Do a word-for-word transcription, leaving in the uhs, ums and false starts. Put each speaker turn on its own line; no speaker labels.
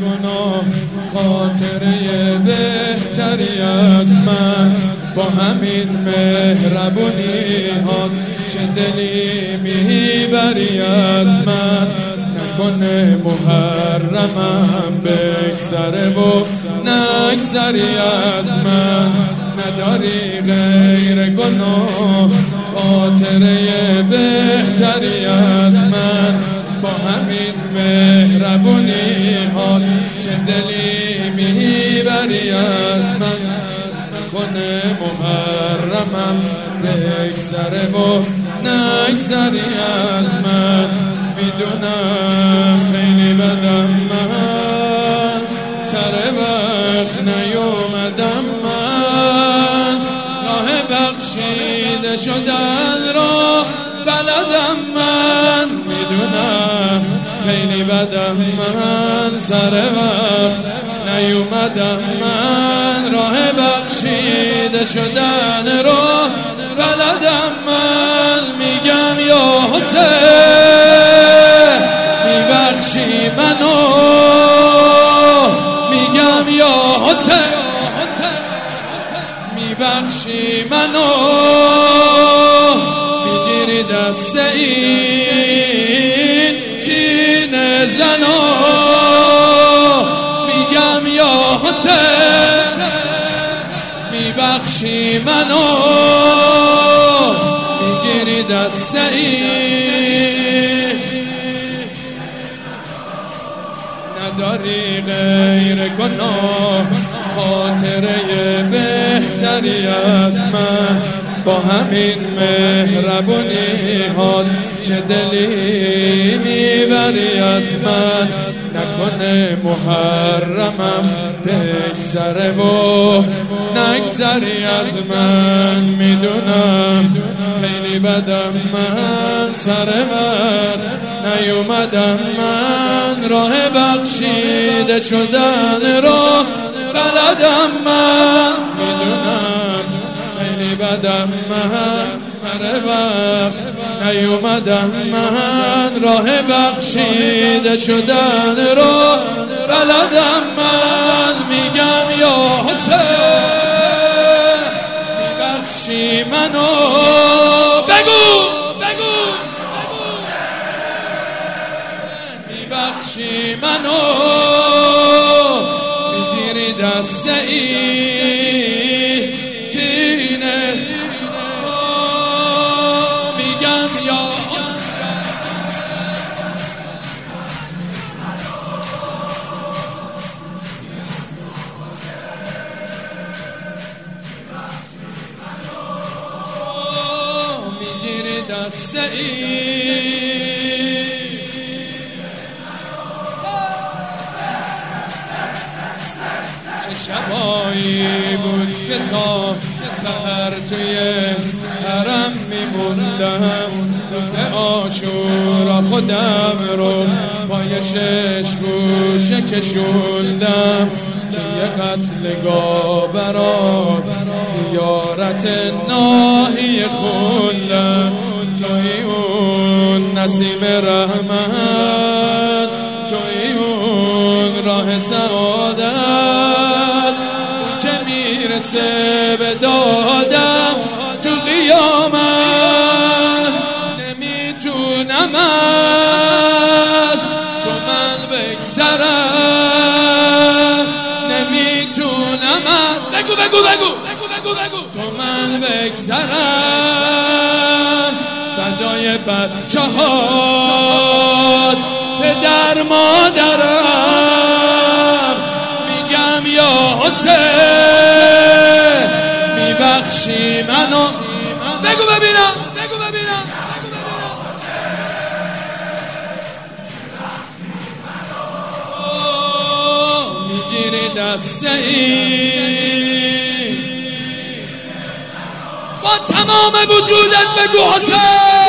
گناه خاطره بهتری از من، با همین مهربونی ها چه دلی میبری از من. نکنه محرمم بگذره و نگذری از من، نداری غیر گناه خاطره بهتری از من، با همین مهربونی ها چه دلی میبری از من. نکنه محرمم بگذره و نگذری از من. میدونم خیلی بدم من، سر وقت نیومدم من، راه بخشیده شدن را بلدم من. میدونم خیلی بدم من، سر وقت نیومدم من، راه بخشیده شدن را بلدم من. میگم یا حسین میبخشی منو، میگم یا حسین میبخشی منو، میگیری دست این سینه زنو. میگم یا حسین میبخشی منو، میگیری دست این. نداری غیر گناه خاطره بهتری از من، با همین مهربونی ها چه دلی میبری از من. نکنه محرمم بگذره و نگذری از من. میدونم خیلی بدم من، سر وقت نیومدم من، راه بخشیده شدن را بلدم من. میدونم خیلی بدم من، سر وقت نیومدم من، راه بخشیده شدن را بلدم من. میگم یا حسین میبخشی منو، بگو بگو میبخشی منو، میگیری دست این سینه. میگم یا میگیری دست این. شبایی بود که تا سحر توی حرم میموندم، روز عاشورا خودم رو پای شش گوشه کشوندم، توی قتلگاه برات زیارت ناحیه خوندم. توی اون نسیم رحمت، توی اون راه سعادت که میرسه به دادم تو قیامت. نمیتونم از تو من بگذرم، نمیتونم از بگو بگو بگو بگو بگو تو من بگذرم. فدای بچه هات پدر مادرم، میگم یا حسین میبخشی منو. بگو ببینم بگو ببینم میگیری دست این با تمام وجودت، بگو حسین